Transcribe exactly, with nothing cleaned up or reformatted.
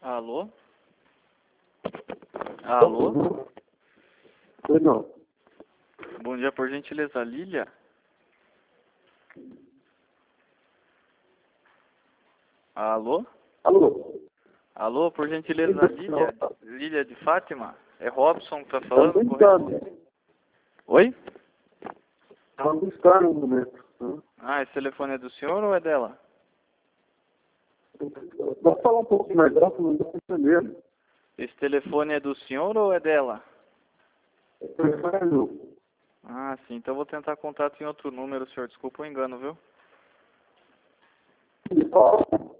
Alô? Alô? Pois não. Bom dia, por gentileza, Lília? Alô? Alô? Alô, por gentileza, Lília? Lília de Fátima? É Robson que tá Estava falando, correto? buscando. Oi? Estava buscando no momento. Né? Ah, esse telefone é do senhor ou é dela? Posso falar um pouco mais alto, não estou entendendo. Esse telefone é do senhor ou é dela? Prefiro. Ah, sim, então eu vou tentar contato em outro número, senhor. Desculpa o engano, viu? Ó,